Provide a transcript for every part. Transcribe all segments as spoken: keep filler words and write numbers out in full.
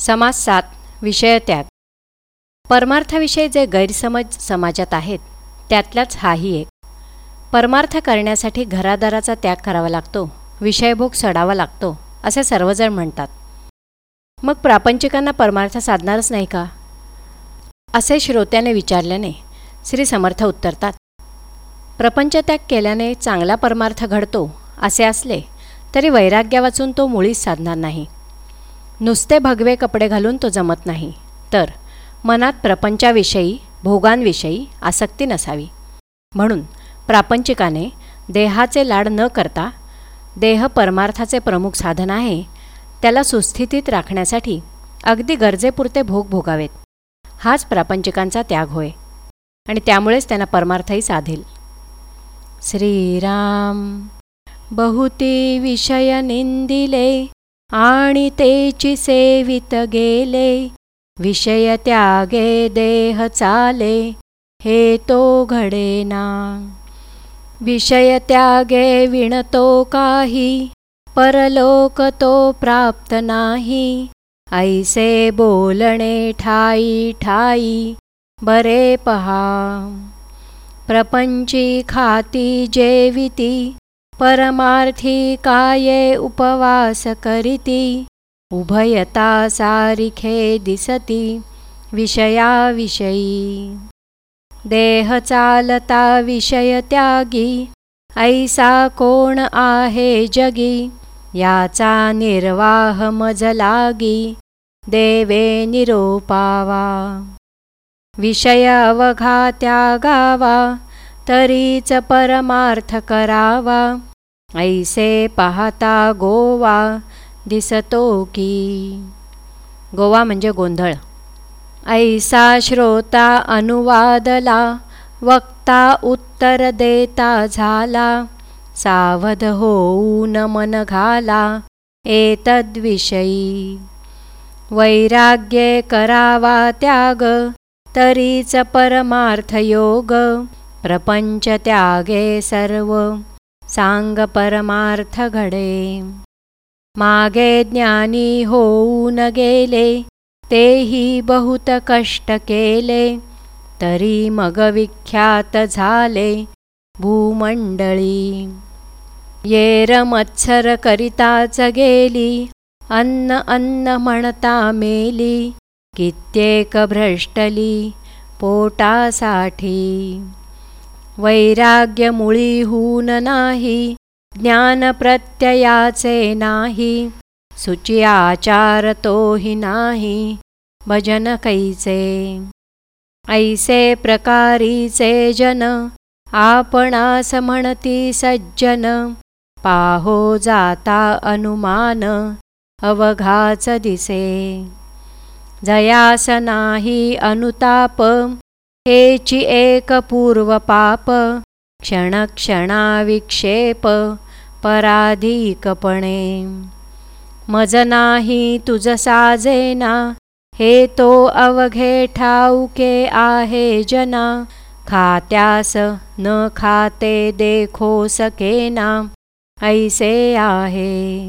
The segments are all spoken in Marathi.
समास सात. विषयत्याग. परमार्थाविषयी जे गैरसमज समाजात आहेत त्यातलाच हाही एक. परमार्थ करण्यासाठी घरादाराचा त्याग करावा लागतो, विषयभोग सोडावा लागतो असे सर्वजण म्हणतात. मग प्रापंचिकांना परमार्थ साधणारच नाही का, असे श्रोत्याने विचारल्याने श्री समर्थ उत्तरतात, प्रपंचत्याग केल्याने चांगला परमार्थ घडतो असे असले तरी वैराग्या वाचून तो मुळीच साधणार नाही. नुसते भगवे कपडे घालून तो जमत नाही, तर मनात प्रपंचाविषयी भोगांविषयी आसक्ती नसावी. म्हणून प्रापंचिकाने देहाचे लाड न करता, देह परमार्थाचे प्रमुख साधन आहे, त्याला सुस्थितीत राखण्यासाठी अगदी गरजेपुरते भोग भोगावेत. हाच प्रापंचिकांचा त्याग होय आणि त्यामुळेच त्यांना परमार्थही साधेल. श्रीराम. बहुती विषय निंदिले आणि तेची सेवित गेले, विषय त्यागे देह चाले हे तो घडेना. विषय त्यागे विणतो काही, परलोक तो प्राप्त नाही. ऐसे बोलणे ठाई ठाई बरे पहा. प्रपंची खाती जेविती, परमार्थी काये उपवास करीती. उभयता सारिखे दिसती विषयाविषयी. देह चालता विषय त्यागी, ऐसा कोण आहे जगी. याचा निर्वाह मज लागी, देवे निरोपावा. विषय अवघा त्यागावा, तरीच परमार्थ करावा. ऐसे पाहता गोवा दिसतो की. गोवा म्हणजे गोंधळ. ऐसा श्रोता अनुवादला, वक्ता उत्तर देता झाला. सावध होऊन मन घाला एतद्विषयी. वैराग्ये करावा त्याग, तरीच परमार्थ योग. प्रपंच त्यागे सर्व, सांग परमार्थ घडे. मागे ज्ञानी होऊन गेले, तेही बहुत कष्ट केले. तरी मग विख्यात झाले भूमंडळी. येर मत्सर करिताच गेली, अन्न अन्न म्हणता मेली. कित्येक भ्रष्टली पोटासाठी. वैराग्य मुळी होऊन नाही, ज्ञान प्रत्ययाचे नाही. सुची आचार तोही नाही, भजन कैचे. ऐसे प्रकारीचे जन, आपणास म्हणती सज्जन. पाहो जाता अनुमान, अवघाच दिसे. जयास नाही अनुताप, हेची एक पूर्व पाप. क्षणक्षणा विक्षेप पराधिकपणे. मज नाही तुझ साजेना, हे तो अवघे ठाऊके आहे जना. खात्यास न खाते देखो सकेना, ऐसे आहे.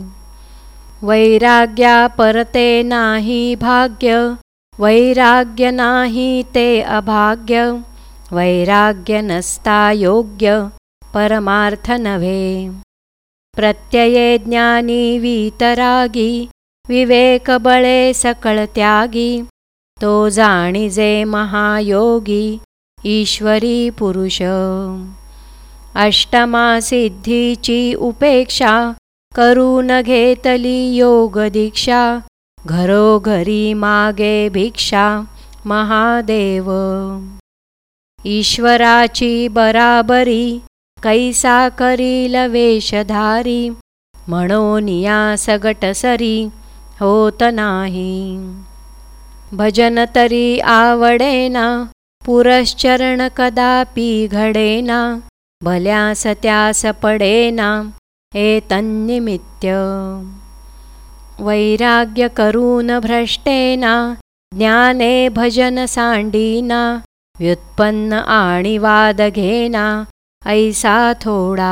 वैराग्या परते नाही भाग्य, वैराग्य नाही ते अभाग्य. वैराग्य नसता योग्य, परमार्थ नव्हे. प्रत्यये ज्ञानी वीतरागी, विवेक बळे सकळ त्यागी. तो जाणीजे महायोगी, ईश्वरी पुरुष. अष्टमा सिद्धीची उपेक्षा, करून घेतली योग दीक्षा. घरोघरी मागे भिक्षा महादेव. ईश्वराची बराबरी, कैसा करील वेशधारी. म्हणून या सगट सरी होत नाही. भजन तरी आवडेना, पुरश्चरण कदापि घडेना. भल्यास त्यास पडेना, हे तन्निमित्य. वैराग्य करून भ्रष्टेना, ज्ञाने भजन सांडीना. व्युत्पन्न आणि वाद घेना, ऐसा थोडा.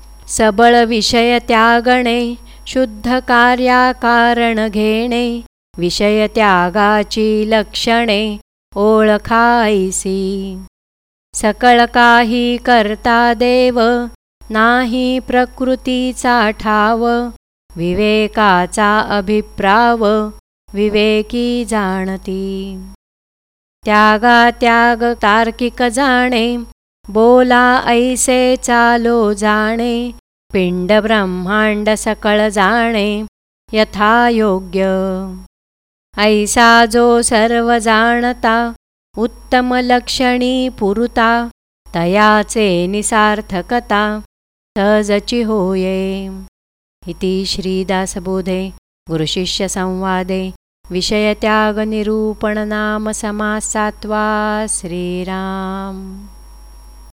सबळ विषय त्यागणे, शुद्ध कार्या कारण घेणे. विषय त्यागाची लक्षणे ओळखायसी. सकळ काही करता देव, नाही प्रकृतीचा ठाव. विवेकाचा अभिप्राव, विवेकी जाणती. त्यागा त्याग तार्किक जाणे, बोला ऐसे चालो जाणे. पिंड ब्रह्मांड सकळ जाणे, यथायोग्य. ऐसा जो सर्व जाणता, उत्तम लक्षणी पुरता. तयाचे निसार्थकता, सहजची होये. इति श्रीदासबोधे गुरुशिष्य संवादे विषयत्याग निरूपण नाम समास सातवा. श्रीराम.